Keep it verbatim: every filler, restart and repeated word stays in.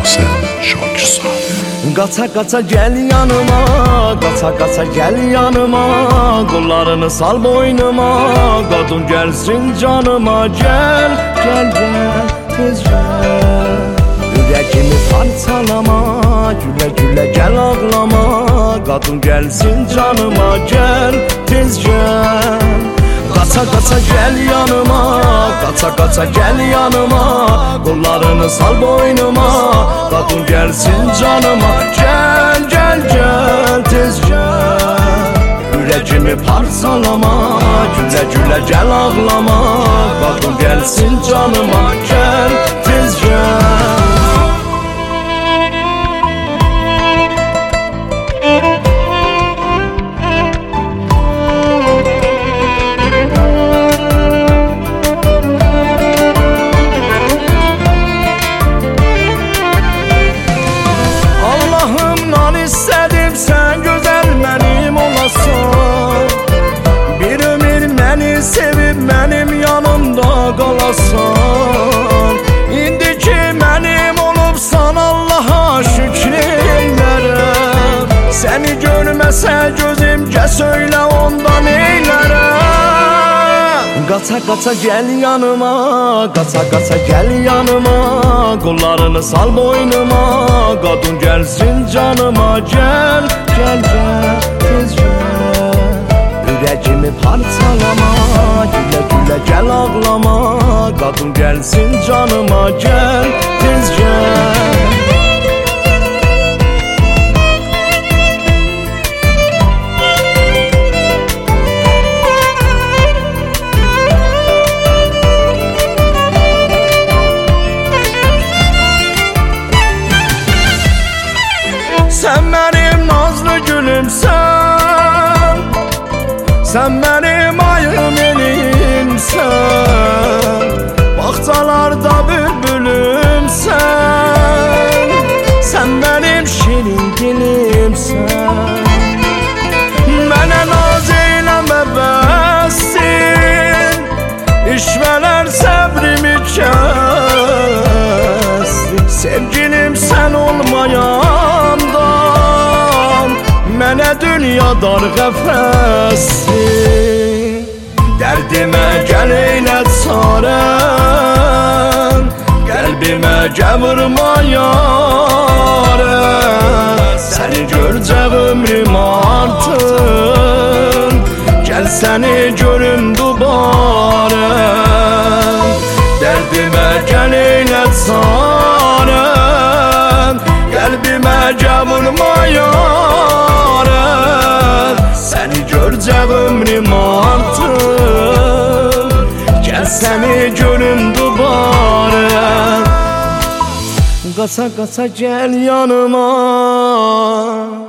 Sen Şakirsan. Qaça qaça gel yanıma, qaça qaça gel yanıma, qollarını sal boynuma, qadın gəlsin canıma. Gel, gel, gel, tez gel, ürəkimi parçalama, gülə gülə gel ağlama, qadın gəlsin canıma. Gel, tez gel, qaça qaça gel yanıma, qaça qaça gel yanıma, qollarını sal boynuma, qadın gəlsin canıma. Gel, gel, gel, tez gel, ürəkimi parçalama, gülə gülə gel ağlama, qadın gəlsin canıma. Gel, tez gel. Sevib mənim yanımda qalasan, indiki mənim olubsan, Allaha şükür eylərəm. Səni görməsə gözüm, gəl söylə onda neylərəm. Qaça qaça gəl yanıma, qaça qaça gəl yanıma, qollarını sal boynuma, qadın gəlsin canıma. Gəl, gəl, gəl, tez gəl, ürəkimi parçalama, gülə gülə gel ağlama, qadın gəlsin canıma. Gel, tez gel. Sen benim nazlı gülümsən, sen benim ayım elimsən, bağçalarda bülbülümsən, sen benim şirin dilimsən. Mənə naz eyləmə bəssin, işvələr səbrimi kəsdi. Sevgilim sen olmayandan, mənə dünya dar qəfəssin. Dərdimə gəl eylə çarən, qəlbimə gəl vurma yarən. Səni görcə ömrüm artın, gəl səni görüm dubarə. Dərdimə gəl eylə çarən, qəlbimə gəl vurma yarən. Səni görcə ömrüm artın, gəl səni görüm dubarə. Qaça qaça gel yanıma,